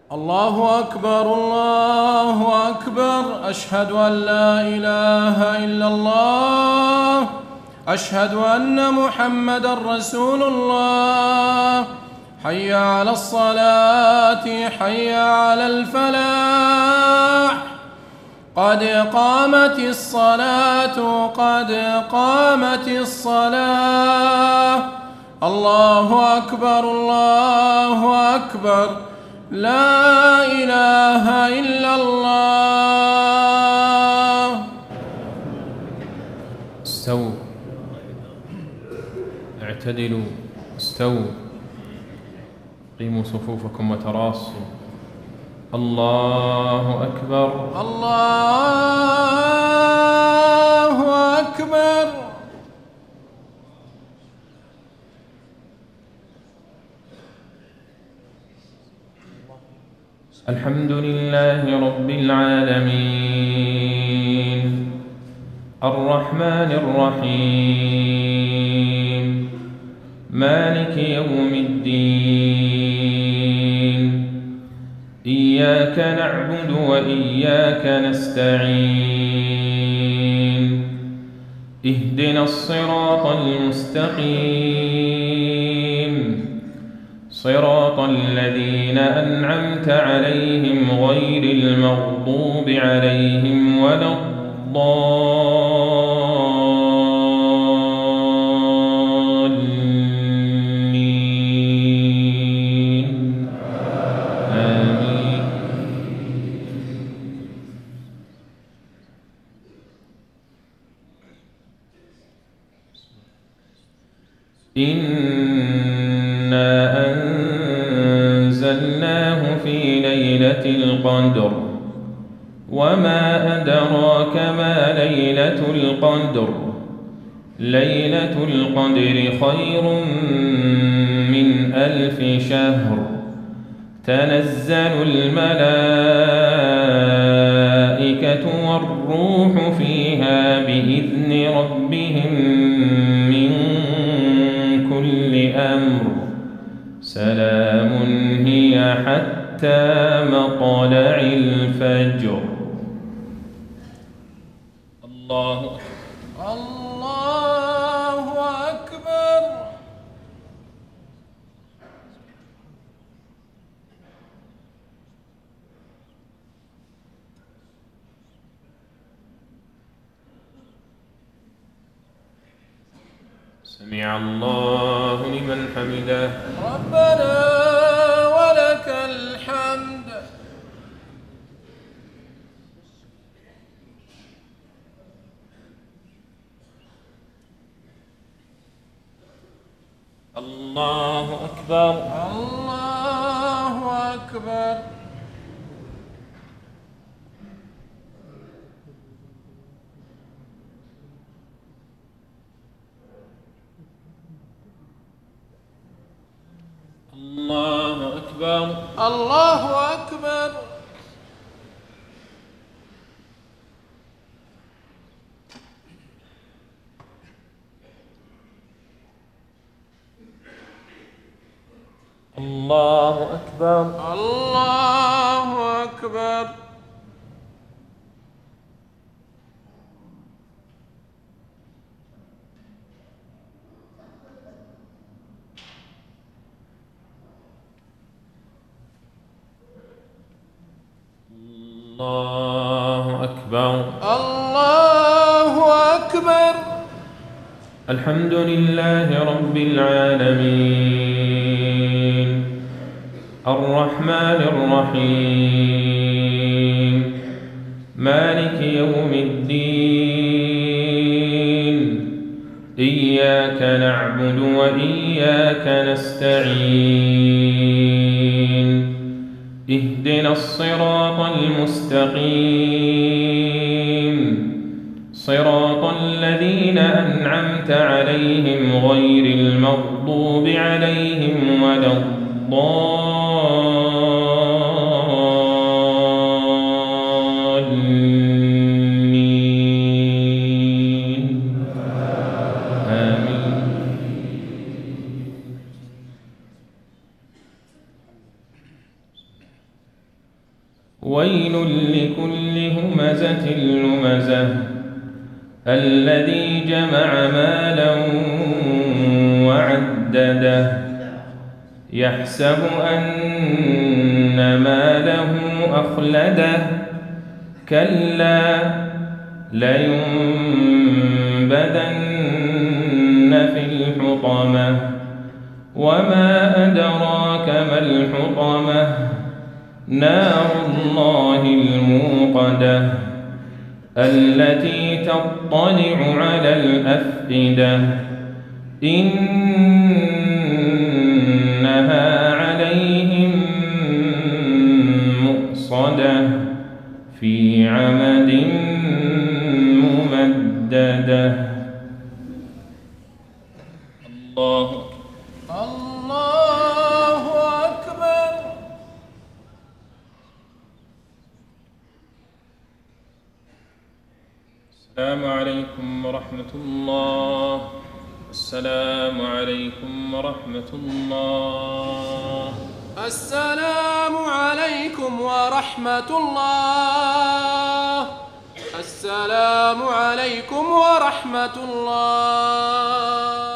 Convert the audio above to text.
الله أكبر الله أكبر. أشهد أن لا إله إلا الله. أشهد أن محمدًا رسول الله. حي على الصلاة حي على الفلاح. قد قامت الصلاة قد قامت الصلاة. الله أكبر الله أكبر. لا إله إلا الله. استووا، اعتدلوا، استووا، قيموا صفوفكم وتراصوا. الله أكبر الله أكبر. الحمد لله رب العالمين الرحمن الرحيم مالك يوم الدين. إياك نعبد وإياك نستعين. اهدنا الصراط المستقيم صراط الذين أنعمت عليهم غير المغضوب عليهم ولا الضالين. آمين. إنا أنزلناه في ليلة القدر وما أدراك ما ليلة القدر. ليلة القدر خير من 1000 شهر. تنزل الملائكة والروح فيها بإذن ربهم من كل أمر. سلام هي حتى مطلع الفجر. الله الله أكبر. سمع الله لمن حمده. ربنا ولك الحمد. الله أكبر الله أكبر. الله أكبر الله أكبر. الله أكبر الله أكبر. الله أكبر. الله أكبر. الحمد لله رب العالمين الرحمن الرحيم مالك يوم الدين. إياك نعبد وإياك نستعين. اهدنا الصراط المستقيم صراط الذين أنعمت عليهم غير المغضوب عليهم ولا الضالين. آمين. ويل لكل همزة لمزة الذي جمع مالا وعدده يحسب أن ماله أخلده كلا لينبذن في الحطمة وما أدراك ما الحطمة نار الله الموقدة التي تطلع على الأفئدة إنها عليهم مؤصدة في عمد ممددة. الله أكبر. السلام عليكم ورحمة الله. السلام عليكم ورحمة الله. السلام عليكم ورحمة الله. السلام عليكم ورحمة الله.